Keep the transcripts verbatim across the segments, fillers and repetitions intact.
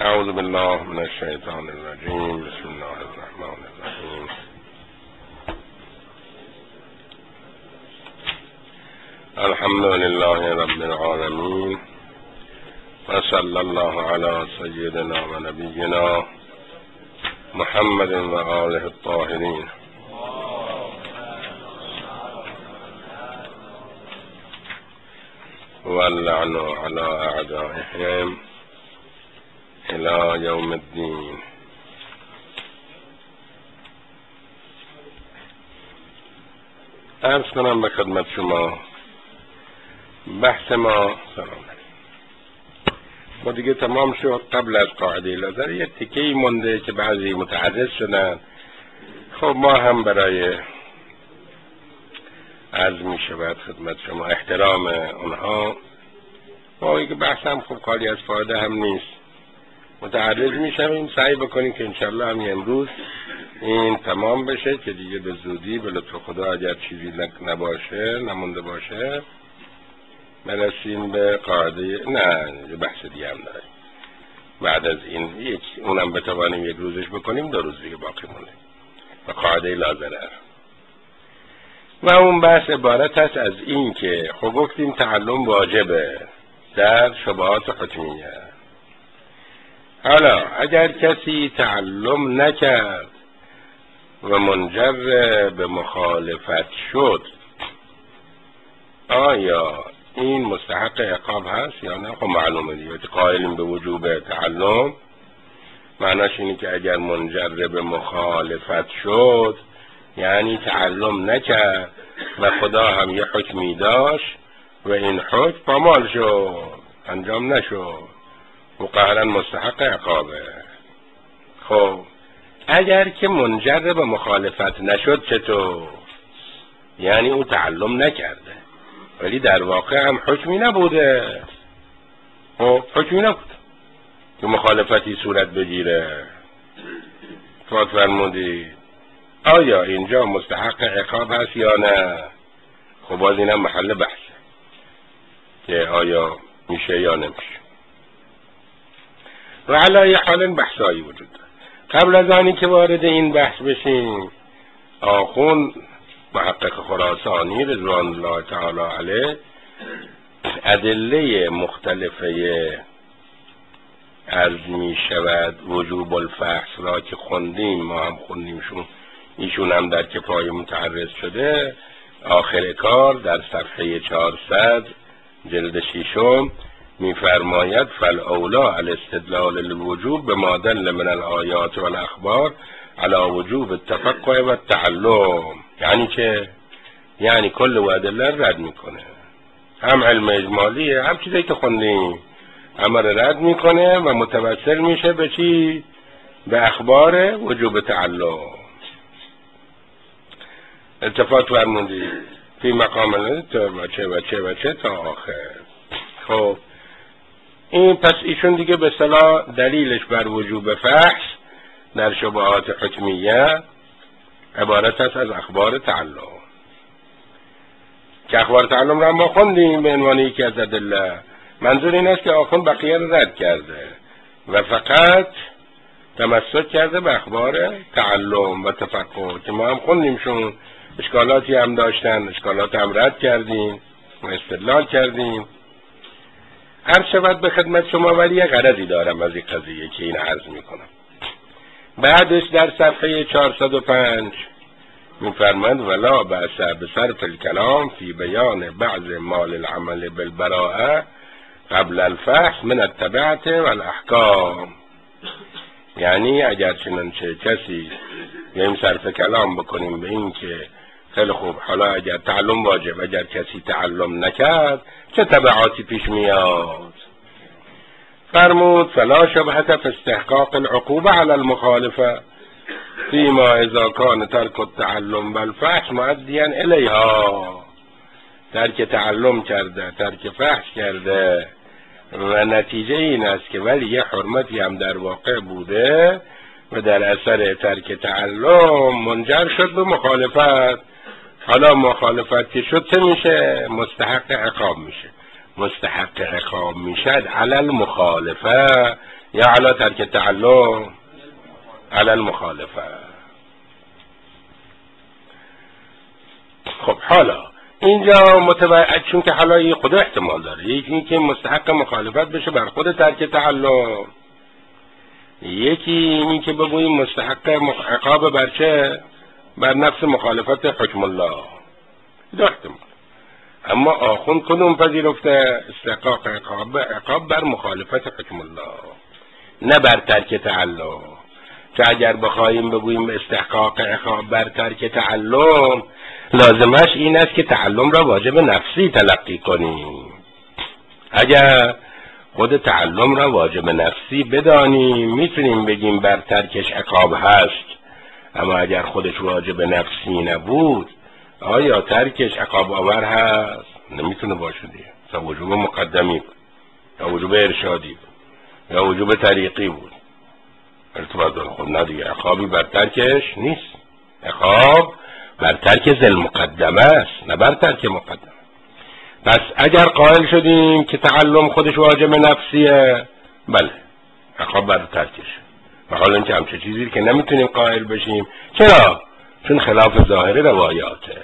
اعوذ بالله من الشیطان الرجیم. بسم الله الرحمن الرحیم. الحمد لله رب العالمین و صلی الله علی سیدنا و نبینا محمد و آله الطاهرین. واللعن علی اعدائهم الى یوم الدین. عرض کنم به خدمت شما بحث ما سلام ما دیگه تمام شد. قبل از قاعده لازر یه تیکه‌ای مونده که بعضی متعرض شدن. خب ما هم برای عرض می شود خدمت شما احترام اونها ما که بحث هم خب خالی از فایده هم نیست متعرض می شویم. سعی بکنیم که انشالله همین امروز این تمام بشه که دیگه به زودی به لطف خدا اگر چیزی نباشه نمونده باشه برسیم به قاعده. نه یه بحث دیگه هم داریم بعد از این یک اونم بتوانیم یک روزش بکنیم، دو روز دیگه باقی مونده و قاعده لازره. و اون بحث عبارت است از این که خب گفتیم تعلم واجبه در شبهات حتمیه. حالا اگر کسی تعلم نکرد و منجر به مخالفت شد آیا این مستحق عقاب هست یا نه؟ خب معلومه دیگه قائلیم به وجوب تعلم. معناش اینه که اگر منجر به مخالفت شد یعنی تعلم نکرد و خدا هم یه حکمی داشت و این حکم پامال شد انجام نشد و قهرن مستحق عقابه. خب اگر که منجر به مخالفت نشد چطور؟ یعنی او تعلم نکرده ولی در واقع هم حکمی نبوده. خب حکمی نبود که مخالفتی صورت بگیره. فات فرمودید آیا اینجا مستحق عقاب هست یا نه؟ خب باز اینم محل بحثه که آیا میشه یا نمیشه. و علی حال بحثایی وجود داره. قبل از آنی که وارد این بحث بشیم آخوند محقق خراسانی رضوان الله تعالی علیه ادله مختلفه عرض می شود وجوب الفحص را که خوندیم، ما هم خوندیمشون، ایشون هم در کفایه متعرض شده. آخر کار در صفحه چهارصد جلد ششم میفرماید فالاولا الاستدلال الوجوب بما دل من الآیات والاخبار على وجوب التفقه و التعلم. یعنی که یعنی کل و ادله رد میکنه، هم علم اجمالیه هم چیزی که خوندیم امر رد میکنه و متوسل میشه به چی؟ به اخبار وجوب تعلم. التفات فرمودی فی مقام و چه و چه و چه تا آخر. خب این پس ایشون دیگه به اصطلاح دلیلش بر وجوب فحص در شبهات حکمیه عبارت است از اخبار تعلم که اخبار تعلم را ما خوندیم به عنوان یکی از ادله. منظور این است که آخوند بقیه را رد کرده و فقط تمسک کرده به اخبار تعلم و تفقه که ما هم خوندیمشون. اشکالاتی هم داشتن، اشکالات هم رد کردیم و استدلال کردیم. عرض شود به خدمت شما ولی یه غرضی دارم از این قضیه که این عرض میکنم. بعدش در صفحه چهارصد و پنج میفرماید ولا بأس بصرف الكلام فی بیان بعض مال العمل بالبراءه قبل الفحص من التبعة والاحکام. یعنی اگر چنانچه کسی یعنی صرف کلام بکنیم به این که خیلی خوب حالا اگر تعلم واجب اگر کسی تعلم نکرد چه تبعاتی پیش میاد؟ فرمود فلا شبهة في استحقاق العقوبة على المخالفة فيما اذا كان ترك التعلم والفحص مؤديا الیها. ترک تعلم کرده، ترک فحص کرده و نتیجه این است که ولی یه حرمتی هم در واقع بوده و در اثر ترک تعلم منجر شد به مخالفت. حالا مخالفت که شد چه میشه؟ مستحق عقاب میشه. مستحق عقاب میشد علی المخالفه یا علی ترک تعلم علی المخالفه. خب حالا اینجا متوجه، چون که حالا این خود احتمال داره، یکی این که مستحق مخالفت بشه بر خود ترک تعلم، یکی این که بگوییم مستحق عقاب بر چه؟ بر نفس مخالفت حکم الله. دو احتمال. اما آخوند کدوم پذیرفته؟ استحقاق عقاب عقاب بر مخالفت حکم الله، نه بر ترک تعلم. که اگر بخوایم بگوییم استحقاق عقاب بر ترک تعلم، لازمش این است که تعلم را واجب نفسی تلقی کنیم. اگر خود تعلم را واجب نفسی بدانیم میتونیم بگیم بر ترکش عقاب هست، اما اگر خودش واجب نفسی نبود آیا ترکش عقاب آور هست؟ نمیتونه باشه دیگه. تا وجوب مقدمی بود یا وجوب ارشادی بود یا وجوب طریقی بود، ارتباط داره. خود نه دیگه، عقابی بر ترکش نیست. عقاب بر ترک ذل مقدمه است، نه بر ترک مقدمه. پس اگر قائل شدیم که تعلم خودش واجب نفسیه، بله عقاب بر ترکش. و حالا اینکه همچه چیزی که نمیتونیم قائل بشیم. چرا؟ چون خلاف ظاهر روایاته.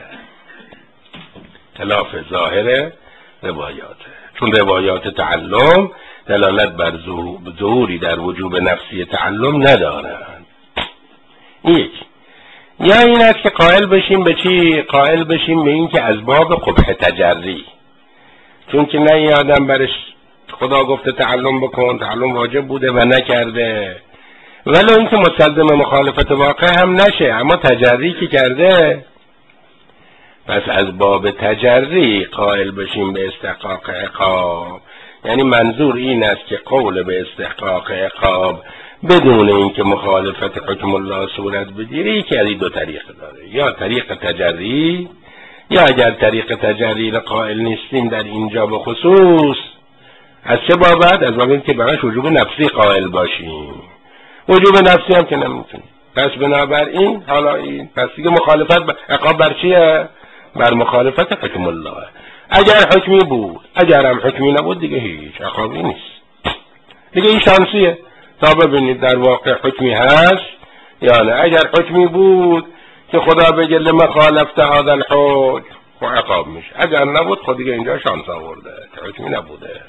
خلاف ظاهر روایاته. چون روایات تعلم دلالت بر ظهوری در وجوب نفسی تعلم ندارند. یک یا این است که قائل بشیم به چی؟ قائل بشیم به این که از باب قبح تجری، چون که نه این آدم برش خدا گفته تعلم بکن، تعلم واجب بوده و نکرده، ولو این که مستلزم مخالفت واقع هم نشه، اما تجری که کرده. پس از باب تجری قائل بشیم به استحقاق عقاب. یعنی منظور این است که قول به استحقاق عقاب بدون اینکه مخالفت حکم الله صورت بگیره که از این دو طریق داره، یا طریق تجری، یا اگر طریق تجری را قائل نیستیم در اینجا به خصوص، از چه بابت؟ از باب اینکه براش وجوب نفسی قائل باشیم. وجوب نفسی هم که نمیتونیم. پس بنابراین حالا این پس دیگه مخالفت ب... عقاب بر چیه؟ بر مخالفت حکم الله. اگر حکمی بود، اگر هم حکمی نبود دیگه هیچ عقابی نیست دیگه. این شانسیه تا ببینید در واقع حکمی هست یا نه. اگر حکمی بود که خدا بگه لما خالفت هذا الحکم و عقاب میشه، اگر نبود خود دیگه اینجا شانس آورده که حکمی نبوده.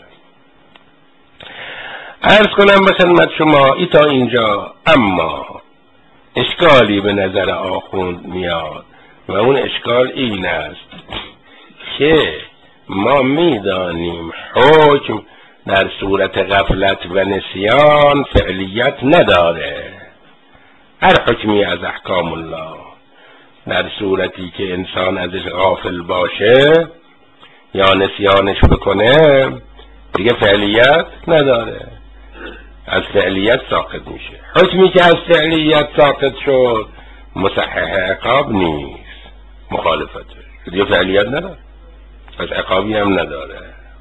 عرض کنم به خدمت شما ای تا اینجا، اما اشکالی به نظر آخوند میاد و اون اشکال این است که ما میدانیم حکم در صورت غفلت و نسیان فعلیت نداره. هر حکمی از احکام الله در صورتی که انسان ازش غافل باشه یا نسیانش بکنه دیگه فعلیت نداره، از فعلیت ساقط میشه. حکمی که از فعلیت ساقط شد مصحح عقاب نیست، مخالفته، دیگه فعلیت نداره، پس عقابی هم نداره.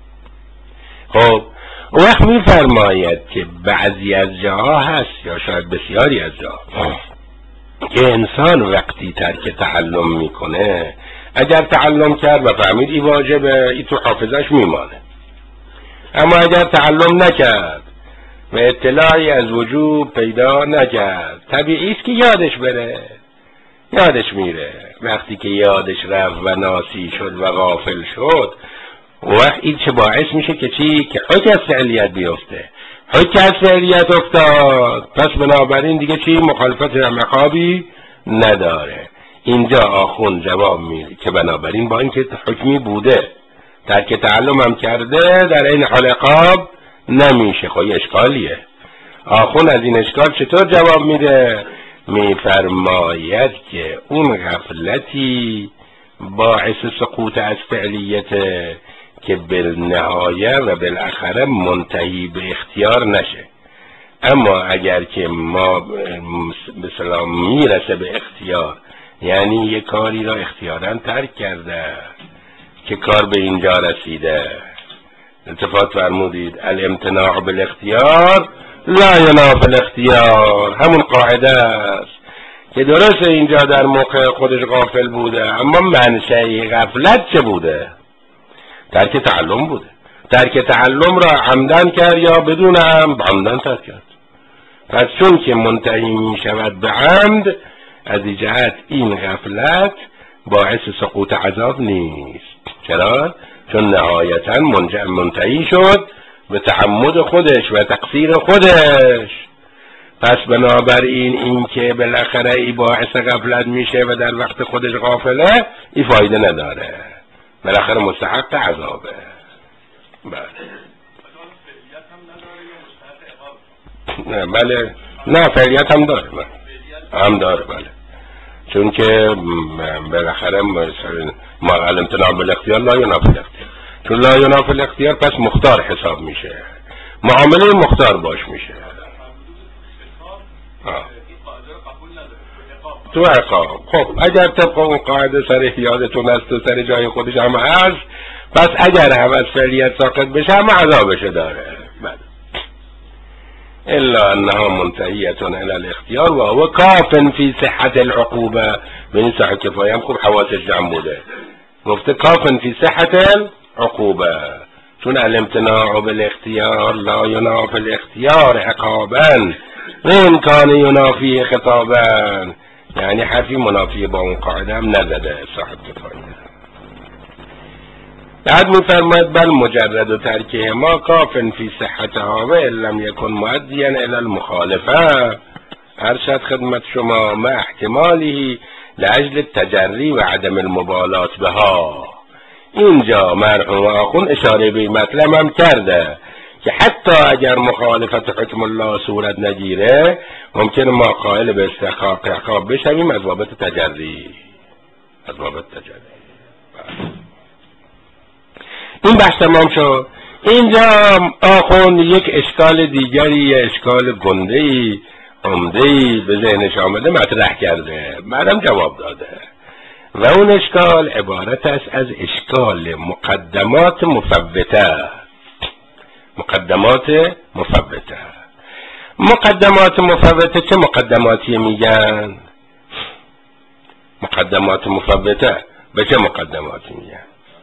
خب اون وقت میفرماید که بعضی از جاها هست یا شاید بسیاری از جاها که انسان وقتی ترک تعلم میکنه، اگر تعلم کرد و فهمید ای واجبه، ای تو حافظش میمانه، اما اگر تعلم نکرد و اطلاعی از وجوب پیدا نکرد، طبیعی است که یادش بره، یادش میره. وقتی که یادش رفت و ناسی شد و غافل شد، وقت این چه باعث میشه که چی؟ که حکم از فعلیت بیفته. حکم از فعلیت افتاد، پس بنابراین دیگه چی؟ مخالفت عقابی نداره. اینجا آخوند جواب میده که بنابراین با اینکه حکمی بوده ترک تعلم هم کرده در این حال عقاب نمیشه. خب اشکالیه. آخوند از این اشکال چطور جواب میده؟ میفرماید که اون غفلتی باعث سقوط از فعلیته که بالنهایه و بالاخره منتهی به اختیار نشه. اما اگر که ما به سلام میرسه به اختیار، یعنی یک کاری را اختیاراً ترک کرده که کار به اینجا رسیده، التفات فرمودید الامتناع بالاختیار لا ینافی الاختیار، همون قاعده است که درست اینجا در موقع خودش غافل بوده، اما منشأ غفلت چه بوده؟ ترک تعلم بوده. ترک تعلم را عمدن کرد یا بدون هم عمدن ترک کرد. پس چون که منتهی می شود به عمد، از این جهت این غفلت باعث سقوط عذاب نیست. چرا؟ چون نهایتا منتهی شد به تعمد خودش و تقصیر خودش. پس بنابراین این که بالاخره ای باعث غفلت میشه و در وقت خودش غافله، این فایده نداره، بالاخره مستحق عذابه. بله نه بله نه فعلیت هم داره، بله هم داره، بله چون که بالاخره ما الامتناع بالاختیار لا ینافی الاختیار، چون لا ینافی الاختیار پس مختار حساب میشه، معامله مختار باش میشه. آه. تو عقاب. خب اگر طبق اون قاعده سر یادتون است و سر جای خودش هم هست، پس اگر هم از فعلیت ساقط بشه هم عذابش داره. بله الا انها منتهیتون الى الاختیار و هو کافن فی صحت العقوبه. به این صحت کفایه هم خوب حواسش جمع بوده، گفته کافن فی صحت العقوبه، چون الامتناع بالاختیار لا ینافی الاختیار عقابا و امکان ینافی خطابا، یعنی حرفی منافی با اون قاعده هم نزده صاحب کفایه. بعد میفرماید بل مجرد و ترکه ما کافن فی صحتها و ان لم یکن مؤدیا الی المخالفه. ارشد خدمت شما ما احتمالی لاجل تجری و عدم المبالات بها. اینجا مرحوم آخون اشاره به مطلب هم کرده که حتی اگر مخالفت حکم الله صورت نگیره، ممکنه ما قائل به استحقاق عقاب بشویم از بابت تجری، از بابت تجری. این بحث تمام شد. اینجا آخوند یک اشکال دیگری، اشکال گنده‌ای عمده‌ای به ذهنش آمده مطرح کرده، بعدم جواب داده و اون اشکال عبارت است از اشکال مقدمات مفوته. مقدمات مفوته مقدمات مفوته چه مقدماتی میگن؟ مقدمات مفوته به چه مقدماتی میگن؟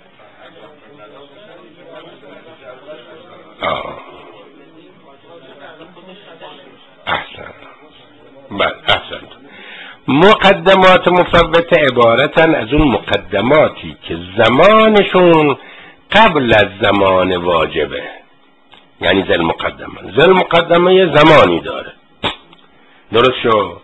آه احسن بله احسن. مقدمات مفوته عبارتن از اون مقدماتی که زمانشون قبل از زمان واجبه، یعنی ذل مقدمه. ذل مقدمه یه زمانی داره، درست شد؟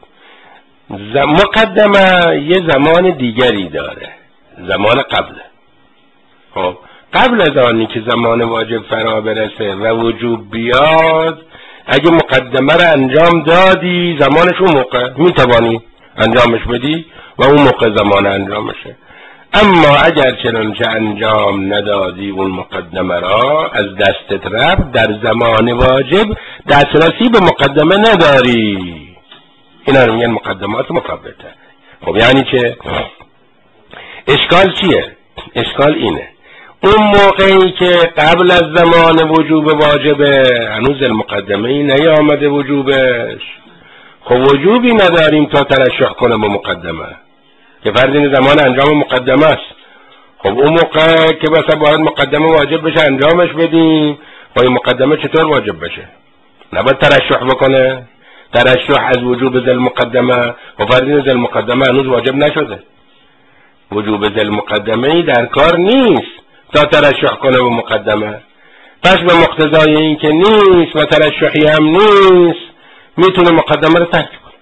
مقدمه یه زمان دیگری داره، زمان قبله. خب قبل از آنی که زمان واجب فرا برسه و وجوب بیاد، اگه مقدمه رو انجام دادی زمانش اون موقع میتوانی انجامش بدی و اون موقع زمان انجامشه. اما اگر چنانچه انجام ندادی اون مقدمه را، از دستت رفت، در زمان واجب دسترسی به مقدمه نداری. اینا رو میگن مقدمات مفوته. خب یعنی چه؟ اشکال چیه؟ اشکال اینه اون موقعی که قبل از زمان وجوب واجبه، هنوز المقدمه ای نیامده وجوبش، خب وجوبی نداریم تا ترشح کنه به مقدمه که فرض این زمان انجام مقدمه است. خب اون موقع که مثلا باید مقدمه واجب بشه انجامش بدیم، خب این مقدمه چطور واجب بشه؟ نباید ترشح بکنه؟ ترشح از وجوب ذل مقدمه، خب فرض این ذل مقدمه هنوز واجب نشده، وجوب ذل مقدمه ای در کار نیست تا ترشح کنه به مقدمه. پس به مقتضای این که نیست و ترشحی هم نیست، میتونه مقدمه رو ترک کنه.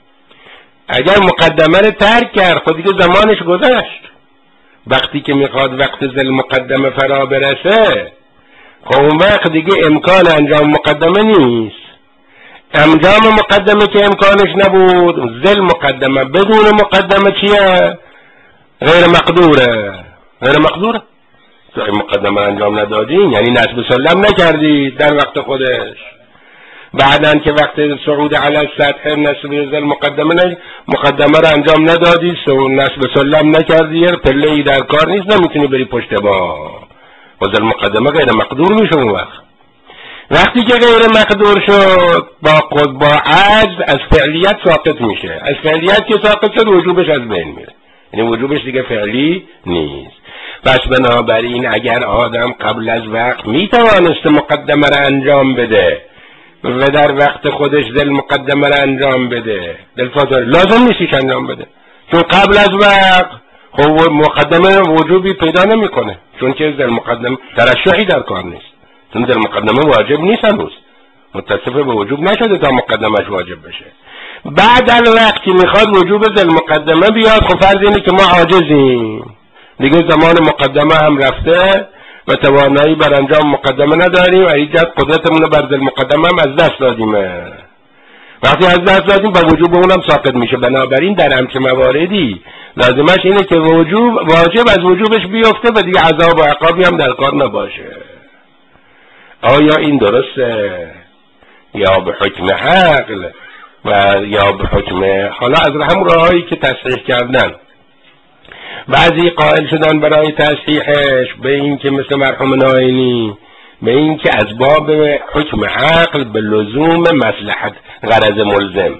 اگر مقدمه رو ترک کرد خود دیگه زمانش گذشت. وقتی که میخواد وقت ذل مقدمه فرا برسه، خب اون وقت دیگه امکان انجام مقدمه نیست. انجام مقدمه که امکانش نبود، ذل مقدمه بدون مقدمه چیه؟ غیر مقدوره. غیر مقدوره. تو این مقدمه انجام ندادین، یعنی نصب سلم نکردی در وقت خودش. بعدن که وقت صعود علی سطح نصب ذل مقدمه نه مقدمه رو انجام ندادی، نصب سلم نکردی، پله ای در کار نیست، نمیتونی بری پشت با و ذل مقدمه غیر مقدور میشه. اون وقت وقتی که غیر مقدور شد، با خود با عجز از فعلیت ساقط میشه. از فعلیت که ساقط شد، وجوبش از بین میره، یعنی وجوبش دیگه فعلی نیست. پس بنابراین اگر آدم قبل از وقت میتوانست مقدمه را انجام بده و در وقت خودش ذل مقدمه را انجام بده، دل فاضل لازم نیستیش انجام بده، چون قبل از وقت خب مقدمه وجوبی پیدا نمیکنه، چون که ذل مقدمه ترشحی در کار نیست، چون ذل مقدمه واجب نیست، هنوز متصف به وجوب نشده تا مقدمش واجب بشه. بعد الوقت که میخواد وجوب ذل مقدمه بیاد، خب فرض اینه که ما عاجزیم دیگه، زمان مقدمه هم رفته و توانایی بر انجام مقدمه نداریم و ایجاد قدرتمون رو بر ذل مقدمه هم از دست دادیمه. وقتی از دست دادیم با وجوب اونم ساقط میشه. بنابراین در همچه مواردی لازمش اینه که وجوب واجب از وجوبش بیفته و دیگه عذاب و عقابی هم در کار نباشه. آیا این درسته؟ یا به حکم عقل و یا به حکم، حالا از همون راهایی که تصحیح کردن بعضی قائل شدن برای تصحیحش به این که مثل مرحوم ناینی به این که از باب حکم عقل به لزوم مصلحت غرض ملزم،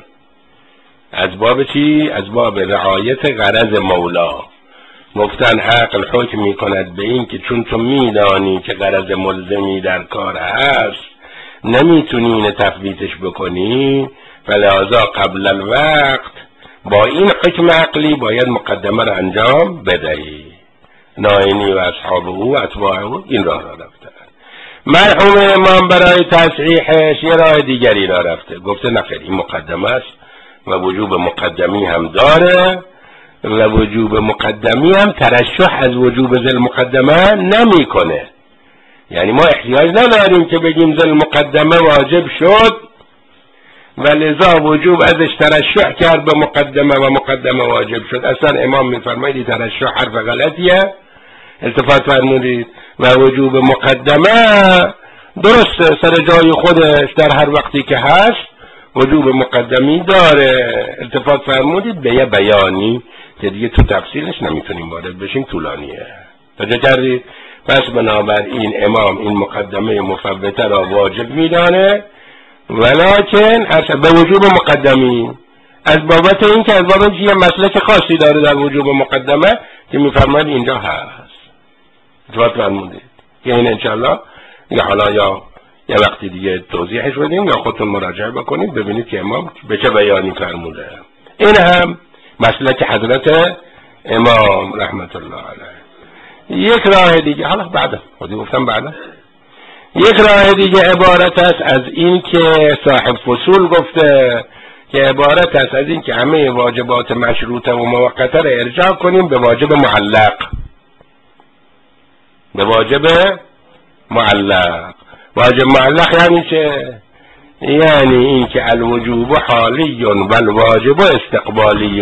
از باب چی؟ از باب رعایت غرض مولا. گفتن عقل حکم می کند به این که چون تو میدانی که غرض ملزمی در کار هست نمیتونی اینه تفویتش بکنی، فلذا قبل الوقت با این حکم عقلی باید مقدمه را انجام بدهی. ناینی و اصحاب او و اتباع او این راه را رفتن. مرحوم امام برای تصحیحش یه راه دیگری را رفته، گفته نخیر این مقدمه است و وجوب مقدمی هم داره و وجوب مقدمی هم ترشح از وجوب ذل مقدمه نمی کنه. یعنی ما احتیاج نداریم که بگیم ذل مقدمه واجب شد و لذا وجوب ازش ترشح کرد به مقدمه و مقدمه واجب شد. اصلا امام میفرمایید ترشح حرف غلطیه، التفات فرمودید، و وجوب مقدمه درسته سر جای خودش در هر وقتی که هست وجوب مقدمی داره، التفات فرمودید به یه بیانی که دیگه تو تفصیلش نمیتونیم وارد بشیم، طولانیه. توجه کردید؟ پس بنابراین امام این مقدمه مفوته را واجب میدانه، ولکن به وجوب مقدمی از بابت این که از بابت یه مسلک خاصی داره در وجوب مقدمه که میفرماید اینجا هست. التفات فرمودید که این انشالله یا حالا یا یه وقتی دیگه توضیحش بدیم یا خودتون مراجعه بکنید ببینید که امام به چه بیانی فرموده. این هم مسلک حضرت امام رحمت الله علیه. یک راه دیگه، حالا بعدا خودی گفتم بعدا، یک راه دیگه عبارت است از این که صاحب فصول گفته که عبارت است از این که همه واجبات مشروطه و موقته را ارجاع کنیم به واجب معلق. به واجب معلق. واجب معلق یعنی چه؟ یعنی این که الوجوب حالی و الواجب استقبالی.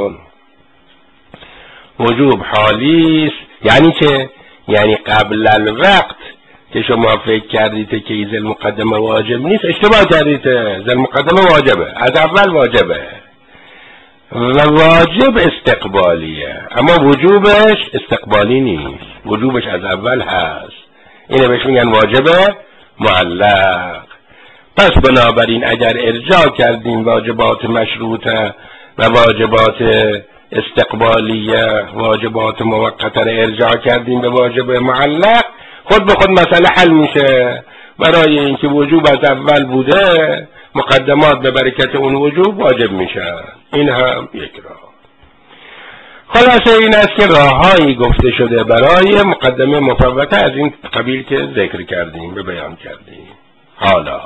وجوب حالی است یعنی چه؟ یعنی قبل الوقت که شما فکر کردید که ذل مقدمه واجب نیست، اشتباه کردید. ذل مقدمه واجبه، از اول واجبه و واجب استقبالیه، اما وجوبش استقبالی نیست، وجوبش از اول هست. اینه بهش میگن واجب معلق. پس بنابراین اگر ارجاع کردیم واجبات مشروطه و واجبات استقبالیه، واجبات موقته را ارجاع کردیم به واجب معلق، خود به خود مسئله حل میشه. برای اینکه وجوب از اول بوده مقدمات به برکت اون وجوب واجب میشه. این هم یک راه. خلاصه این است که راههایی گفته شده برای مقدمه مفوته از این قبیل که ذکر کردیم به بیان کردیم. حالا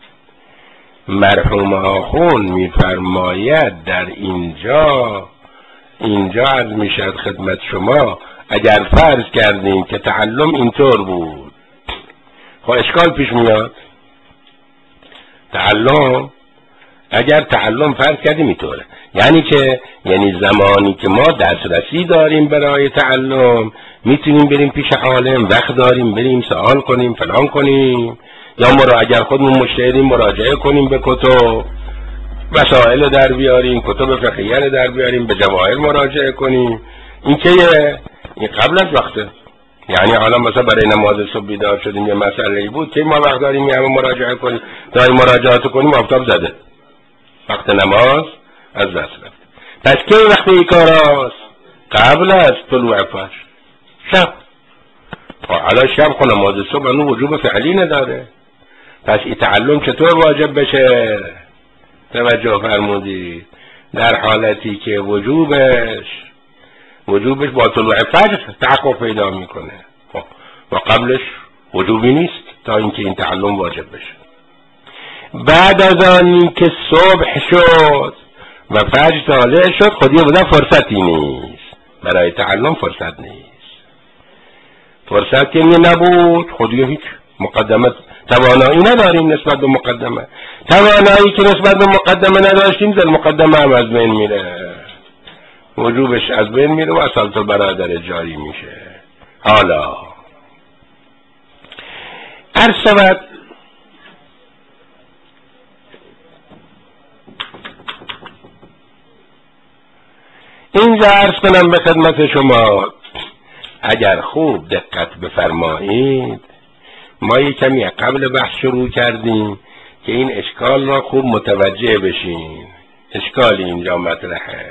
مرحوم آخون میفرماید در اینجا اینجا عرض میشد خدمت شما اگر فرض کردیم که تعلم اینطور بود، خب اشکال پیش میاد. تعلم اگر تعلم فرض کردیم اینطوره یعنی که یعنی زمانی که ما دسترسی داریم برای تعلم میتونیم بریم پیش عالم، وقت داریم بریم سوال کنیم فلان کنیم، یا مرا اگر خودمون مجتهدیم مراجعه کنیم به کتب وسائل در بیاریم، کتب فقهیه در بیاریم، به جواهر مراجعه کنیم. این که این قبل از وقته. یعنی حالا مثلا برای نماز صبح بیدار شدیم یه مسئله بود که ما وقت داریم همه مراجعه کنیم، تا این مراجعات کنیم آفتاب زده، وقت نماز از دست رفت. پس که وقت این کار هست؟ قبل از طلوع فجر، شب. حالا شب خود نماز صبح اون وجوب فعلی نداره، پس این تعلم چطور واجب بشه؟ توجه فرمودید در حالتی که وجوبش وجوبش با طلوع فجر تحقق پیدا میکنه خب و قبلش وجوبی نیست تا اینکه این تعلم واجب بشه. بعد از آنی که صبح شد و فجر طالع شد خودی بودن فرصتی نیست برای تعلم، فرصت نیست. فرصت که نبود خودی هیچ مقدمه توانایی نداریم نسبت به مقدمه. توانایی که نسبت به مقدمه نداشتیم در مقدمه هم از بین میره، وجوبش از بین میره و اصالت برادر جاری میشه. حالا عرض شود اینجا عرض کنم به خدمت شما، اگر خوب دقت بفرمایید ما یک کمی قبل بحث شروع کردیم که این اشکال را خوب متوجه بشین. اشکالی اینجا مطرحه.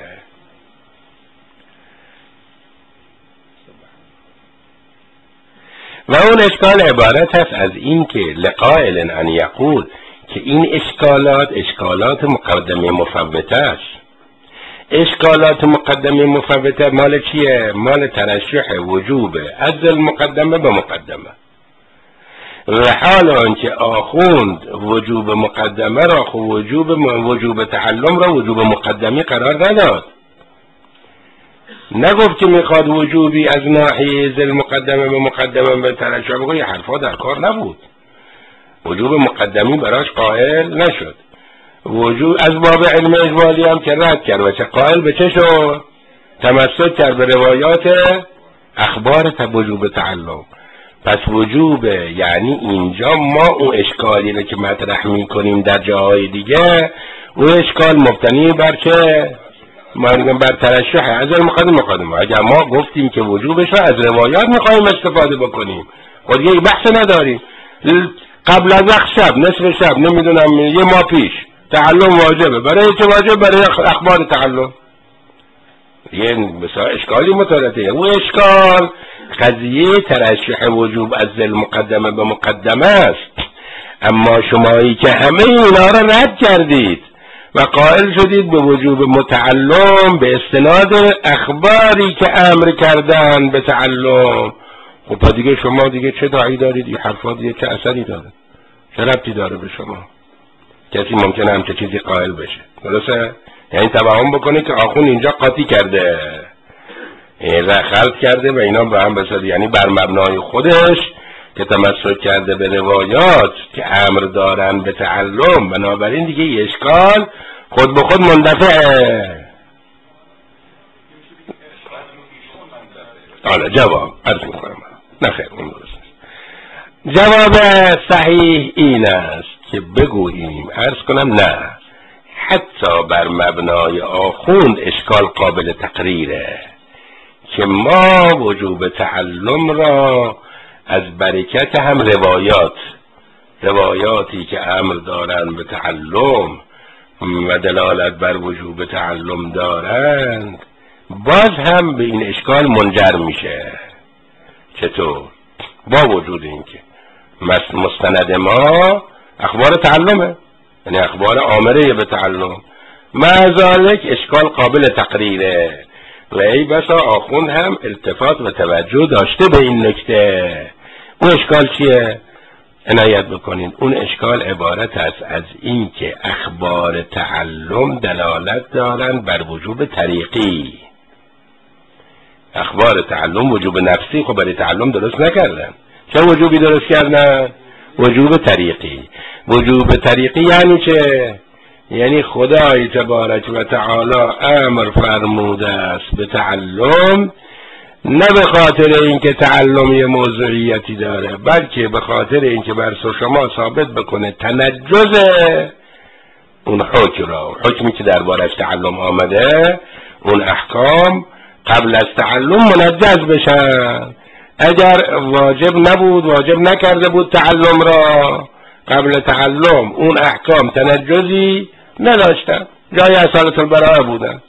و اون اشکال عبارت است از این که لقائل ان یقول که این اشکالات اشکالات مقدمه مفوته است. اشکالات مقدمه مفوته مال چیه؟ مال ترشح وجوبه از المقدمه به مقدمه. و حال آنکه آخوند وجوب مقدمه را خو وجوب وجوب تعلم را وجوب مقدمی قرار نداد. نگفت که میخواد وجوبی از ناحیه ذل مقدمه به مقدمه به ترشح بگه، یه حرفا در کار نبود. وجوب مقدمی براش قائل نشد. وجوب از باب علم اجمالی هم که رد کرد و چه قائل به چه شد؟ تمسک کرد به روایات اخبار وجوب تعلم. پس وجوب یعنی اینجا ما اون اشکالی رو که مطرح میکنیم در جاهای دیگه اون اشکال مبتنی بر چه؟ ما میگم بر ترشح از المقدم مقدمه. اگر ما گفتیم که وجوبش رو از روایات میخوایم استفاده بکنیم خود یه بحث نداریم. قبل از وقت شب نصف شب نمیدونم یه ماه پیش تعلم واجبه. برای چه واجب؟ برای اخبار تعلم. یه مثلا اشکالی متولده. اون اشکال قضیه ترشح وجوب از المقدمه به مقدمه است. اما شمایی که همه اینا را رد کردید و قائل شدید به وجوب متعلم به استناد اخباری که امر کردن به تعلم، خب دیگه شما دیگه چه داعی دارید؟ این حرفا دیگه چه اثری داره؟ چه ربطی داره به شما؟ کسی ممکنه همچه چیزی قائل بشه؟ درسته؟ یعنی توهم بکنه که آخون اینجا قاطی کرده و خلط کرده و اینا به هم بسید، یعنی بر مبنای خودش که تمسک کرده به روایات که امر دارن به تعلم، بنابراین دیگه یه اشکال خود به خود مندفعه. حالا جواب عرض میکنم نخیر اون درست. جواب صحیح این است که بگوییم عرض کنم نه، حتی بر مبنای آخوند اشکال قابل تقریره که ما وجوب تعلم را از برکت هم روایات روایاتی که امر دارن به تعلم و دلالت بر وجوب تعلم دارند باز هم به این اشکال منجر میشه. چطور؟ با وجود اینکه مستند ما اخبار تعلمه، یعنی اخبار آمره به تعلم، معذالک اشکال قابل تقریره و ای بسا آخوند هم التفات و توجه داشته به این نکته. اون اشکال چیه؟ عنایت بکنید. اون اشکال عبارت است از این که اخبار تعلم دلالت دارن بر وجوب طریقی. اخبار تعلم وجوب نفسی خب برای تعلم درست نکردن. چه وجوبی درست کردن؟ وجوب طریقی. وجوب طریقی یعنی چه؟ یعنی خدای تبارک و تعالی امر فرموده است به تعلم، نه به خاطر اینکه تعلم یه موضوعیتی داره، بلکه به خاطر اینکه بر شما ثابت بکنه تنجز اون حکم را. حکمی که دربارش تعلم آمده اون احکام قبل از تعلم منجز بشن. اگر واجب نبود، واجب نکرده بود تعلم را، قبل تعلم اون احکام تنجزی نداشتن، جای اصالت البراءه بودن.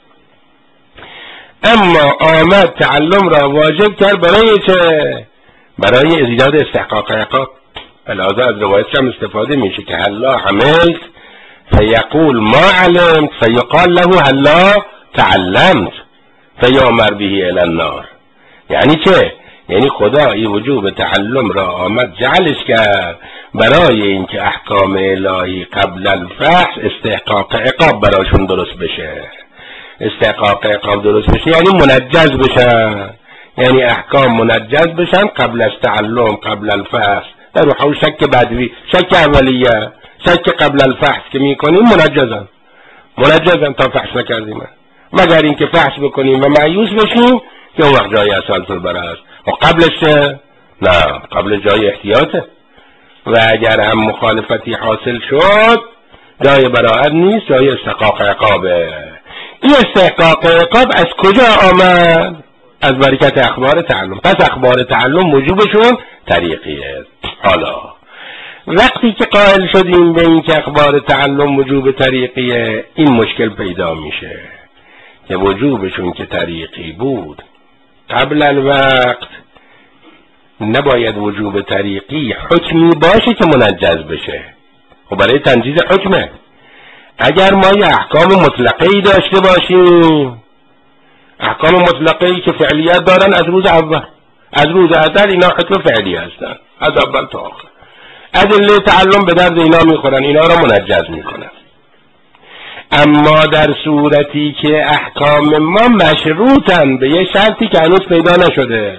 اما آمد تعلم را واجب کرد برای چه؟ برای ایجاد استحقاق عقاب. الازا از روایتش هم استفاده میشه که هلا عملت فیقول ما علمت فیقال له هلا تعلمت فیامر به الی النار. یعنی چه؟ یعنی خدا این وجوب تعلم را آمد جعلش کرد برای اینکه احکام الهی قبل الفحص استحقاق عقاب براشون درست بشه. استحقاق عقاب درست بشه یعنی منجز بشن، یعنی احکام منجز بشن قبل از تعلم، قبل الفحص. در روح شک بدوی، شک اولیه، شک قبل الفحص که میکنیم منجزن منجزن تا فحص نکردیم، مگر اینکه فحص بکنیم و مایوس بشیم که اون وقت جای اصالت البره است. و قبلش نه، قبل جای احتیاطه و اگر هم مخالفتی حاصل شد جای براءت نیست، جای استحقاق عقابه. این استحقاق عقاب از کجا آمد؟ از برکت اخبار تعلم. پس اخبار تعلم وجوبشون طریقیه. حالا وقتی که قائل شدیم به این که اخبار تعلم وجوب طریقیه، این مشکل پیدا میشه که وجوبشون که طریقی بود قبل الوقت نباید وجوب طریقی حکمی باشه که منجز بشه. خب برای تنجیز حکمه اگر ما یه احکام مطلقه‌ای داشته باشیم، احکام مطلقه‌ای که فعلیت دارن از روز اول، از روز ازل اینا حکم فعلی هستن از اول تا آخر، ادله تعلم به درد اینا میخورن، اینا را منجز میکنن. اما در صورتی که احکام ما مشروطن به یه شرطی که هنوز پیدا نشده،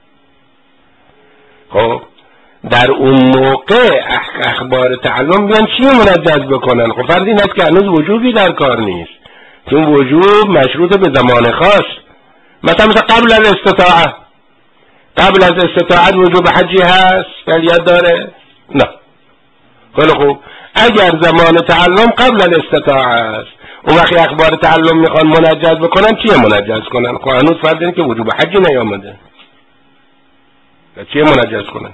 خب در اون موقع اخبار تعلم بیان چی منجز بکنن؟ خب فرض این است که هنوز وجوبی در کار نیست، چون وجوب مشروط به زمان خاص. مثلا مثلا قبل از استطاعت، قبل از استطاعت وجوب حجی هست فعلیت داره؟ نه. خیلی خوب، اگر زمان تعلم قبل از استطاعت است، اون وقتی اخبار تعلم میخوان منجز بکنن چیه منجز کنن؟ خب هنوز فرض اینه که وجوب حجی نیامده، چیه منجز کنن؟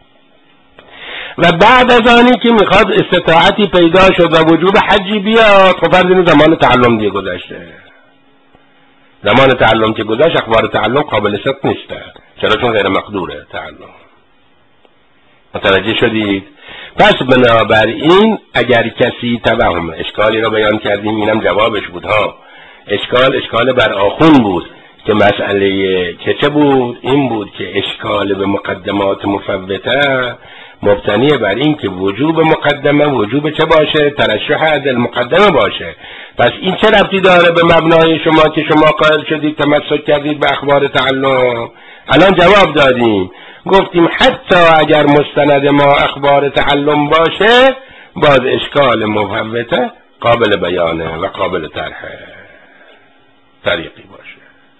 و بعد از آنی که میخواد استطاعتی پیدا شد و وجوب حجی بیاد، خب فرض اینه زمان تعلم دیگه گذشته. زمان تعلم که گذشت اخبار تعلم قابل صدق نیسته، چرا؟ چون غیر مقدوره تعلم. متوجه شدید؟ پس بنابراین اگر کسی توهم اشکالی را بیان کردیم، اینم جوابش بود ها. اشکال اشکال بر آخون بود که مسئله که چه بود؟ این بود که اشکال به مقدمات مفوته مبتنی بر این که وجوب مقدمه وجوب چه باشه؟ ترشح عدل مقدمه باشه. پس این چه ربطی داره به مبنای شما که شما قائل شدید تمسک کردید به اخبار تعلم؟ الان جواب دادیم، گفتیم حتی اگر مستند ما اخبار تعلم باشه باز اشکال مفوته قابل بیانه و قابل طرح طریقی باشه.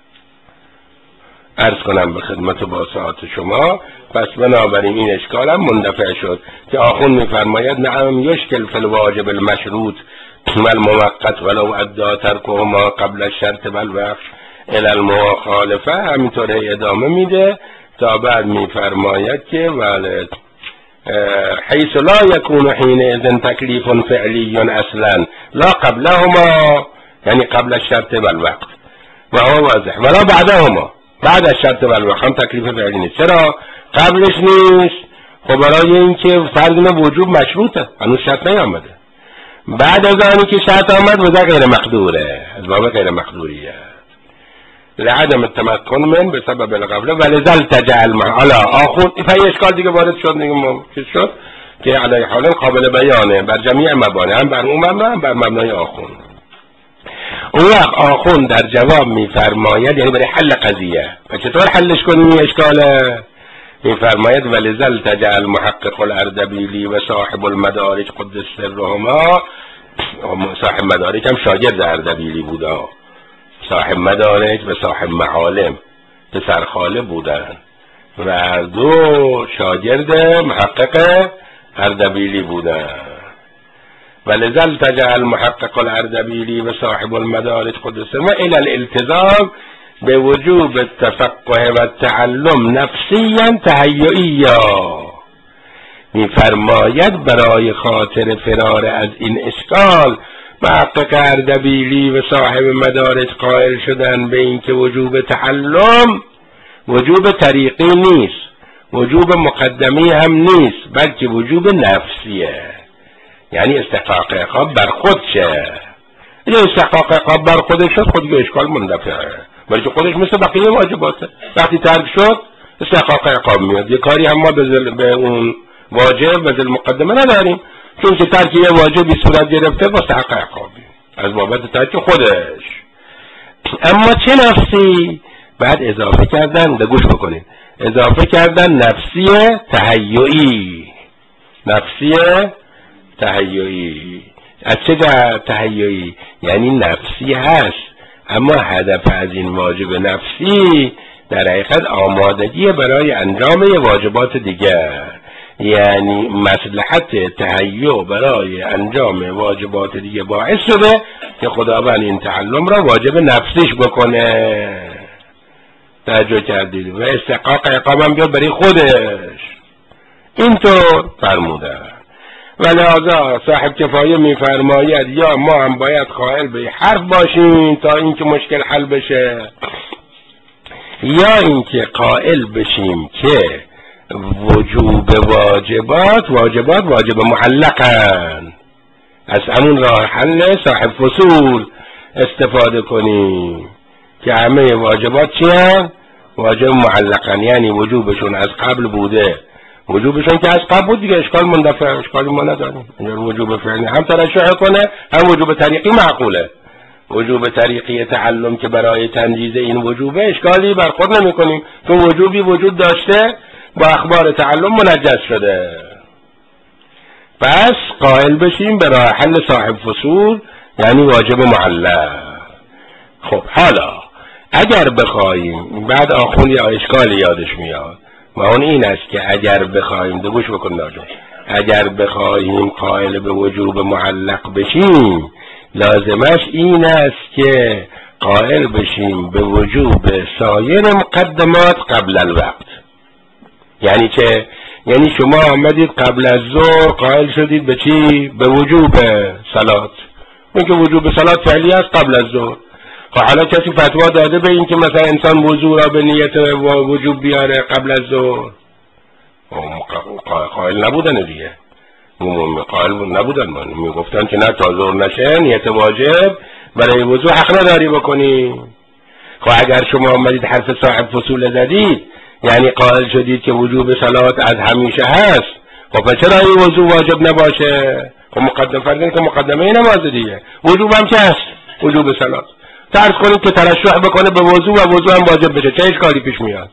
عرض کنم به خدمت باسطات شما، پس بنابراین این اشکال هم مندفع شد که آخون میفرماید نعم یشکل فی الواجب المشروط و الموقت ولو ادعا ترکهما قبل الشرط والوقت الی المخالفه. همینطور ادامه میده تا بعد میفرماید که ولد حیث لا یکون حینئذ تکلیف فعلی اصلا لا قبلهما، یعنی قبل الشرط والوقت و هو واضح، ولا بعدهما، بعد از شرط والوقت هم تکلیف فعلی نیست. چرا قبلش نیست؟ خب برای اینکه فرض وجوب مشروطه، هنوز شرط نیامده. بعد از آنی که شرط آمد وضع غیر مقدوره، از باب غیر مقدوریه، لعدم التمكن من به سبب القبله ولذل تجعل مع حالا آخون این اشکال دیگه وارد شد دیگه چیز شد که علی حال قابل بیانه بر جمیع مبانی، هم بر اون مبنا هم بر مبنای آخون. اون وقت آخون در جواب میفرماید، یعنی برای حل قضیه و چطور حلش کنیم این اشکاله، میفرماید ولذل تجعل محقق الاردبیلی و صاحب المدارج قدس سرهما. صاحب مدارج هم شاگرد اردبیلی بوده، صاحب مدارج و صاحب معالم پسر خاله بودن و هر دو شاگرد محقق اردبیلی بودن. ولذل تجعل محقق الاردبیلی و صاحب المدارج قدس و الى الالتزام به وجوب التفقه و تعلم نفسیا تهیئیا. میفرماید برای خاطر فرار از این اشکال محقق اردبیلی و صاحب مدارج قائل شدن به این که وجوب تعلم وجوب طریقی نیست، وجوب مقدمی هم نیست، بلکه وجوب نفسیه، یعنی استحقاق عقاب بر خودشه. اگه استحقاق عقاب بر خودش شد خود دیگه اشکال مندفعه، ولی که خودش مثل بقیه واجباته، وقتی ترک شد استحقاق عقاب میاد. یه کاری هم ما به, به اون واجب و ذل مقدمه نداریم، چون که ترک یه واجبی صورت گرفته با استحقاق عقابی از بابت ترک خودش. اما چه نفسی؟ بعد اضافه کردن، به گوش بکنید، اضافه کردن نفسی تهیعی. نفسی تهیعی از چه تهیعی؟ یعنی نفسی هست، اما هدف از این واجب نفسی در حقیقت آمادگی برای انجام واجبات دیگر، یعنی مصلحت تهیع برای انجام واجبات دیگه باعث شده که خداوند این تعلم را واجب نفسیش بکنه. توجه کردید؟ و استحقاق عقاب هم بیاد برای خودش. اینطور فرموده. و لذا صاحب کفایه میفرماید یا ما هم باید قائل به حرف باشیم تا اینکه مشکل حل بشه، یا اینکه قائل بشیم که وجوب واجبات واجبات واجب معلقن، از همون راه حل صاحب فصول استفاده کنیم که همه واجبات چی هست؟ واجب معلقن، یعنی وجوبشون از قبل بوده، وجوبشون که از قبل بود دیگه اشکال مندفع، اشکالی ما نداریم. وجوب فعلی هم ترشح کنه، هم وجوب طریقی معقوله. وجوب طریقی تعلم که برای تنجیز این وجوبه اشکالی بر خود نمی کنیم، چون وجوبی وجود داشته با اخبار تعلم منجز شده. پس قائل بشیم به راه حل صاحب فصول، یعنی واجب معلق. خب حالا اگر بخوایم، بعد آخوند یا اشکالی یادش میاد و اون این است که اگر بخوایم، دو گوش بکن ناجون، اگر بخوایم قائل به وجوب معلق بشیم لازمش این است که قائل بشیم به وجوب سایر مقدمات قبل الوقت. یعنی چه؟ یعنی شما آمدید قبل از ظهر قائل شدید به چی؟ به وجوب صلات. این که وجوب صلات فعلی است قبل از ظهر. خب حالا کسی فتوا داده به این که مثلا انسان وضو را به نیت وجوب بیاره قبل از ظهر؟ قائل نبودن دیگه، قائل نبودن، من میگفتن که نه تا ظهر نشه نیت واجب برای وضو حق نداری بکنی. خب اگر شما آمدید حرف صاحب فصول زدید، یعنی قائل شدید که وجوب صلات از همیشه هست، خب چرا این وضو واجب نباشه؟ خب مقدم فرض که مقدمه نماز دیگه، وجوب هم که هست، وجوب صلات. فرض کنید که ترشح بکنه به وضو و وضو هم واجب بشه، چه اشکالی پیش میاد؟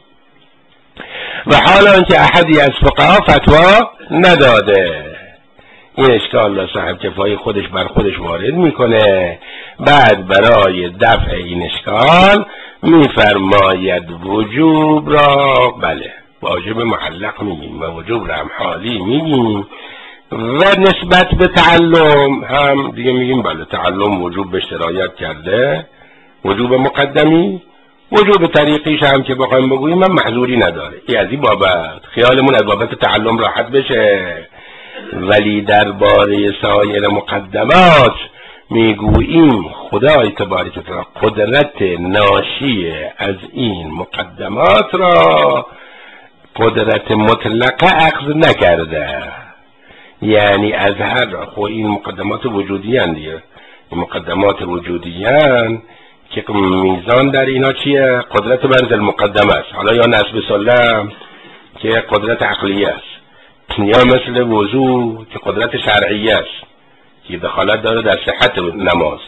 و حالا اینکه احدی از فقها فتوا نداده، این اشکال را صاحب کفایه خودش بر خودش وارد میکنه. بعد برای دفع این اشکال میفرماید وجوب را بله واجب معلق میگیم و وجوب را هم حالی میگیم، و نسبت به تعلم هم دیگه میگیم بله تعلم وجوب به اشترایت کرده، وجوب مقدمی، وجوب طریقیش هم که بخوایم بگوییم من محظوری نداره. ای از این بابت خیالمون از بابت تعلم راحت بشه. ولی درباره سایر مقدمات میگوییم خدای تبارک و تعالی قدرت ناشی از این مقدمات را قدرت مطلقه اخذ نکرده، یعنی از هر خو این مقدمات وجودی هستند دیگه، این مقدمات وجودی هستند که میزان در اینا چیه؟ قدرت برز المقدمه است. حالا یا نسب سلم که قدرت عقلیه است، یا مثل وضو که قدرت شرعیه است که دخالت داره در صحت نماز.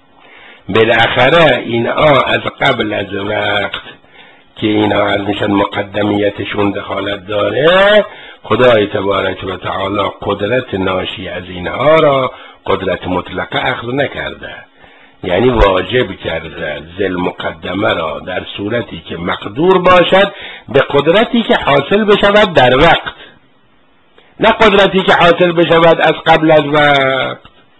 بالاخره اینا از قبل از وقت که اینا از نشان مقدمیتشون دخالت داره، خدای تبارک و تعالی قدرت ناشی از اینها را قدرت مطلقه اخذ نکرده، یعنی واجب کرده ذل مقدمه را در صورتی که مقدور باشد به قدرتی که حاصل بشود در وقت، نه قدرتی که حاصل بشود از قبل از وقت.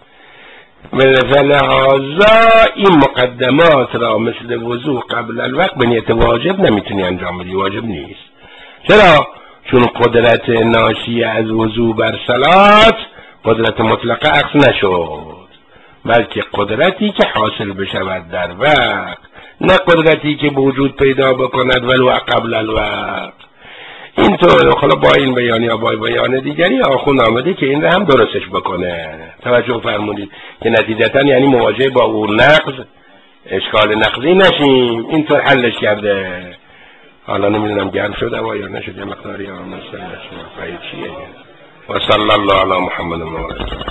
ولهذا این مقدمات را مثل وضو قبل الوقت به نیت واجب نمیتونی انجام بدی، واجب نیست. چرا؟ چون قدرت ناشی از وضو بر صلات قدرت مطلقه اخذ نشد، بلکه قدرتی که حاصل بشود در وقت، نه قدرتی که به وجود پیدا بکند ولو قبل الوقت. اینطور حالا با این بیان یا با بیان دیگری آخوند آمده که این رو هم درستش بکنه. توجه فرمودید که نتیجتا یعنی مواجه با اون نقض اشکال نقضی نشیم. اینطور حلش کرده. حالا نمیدونم گرم شده و یا نشد یه مقداری آمستر نشد چیه. و صلی الله علی محمد و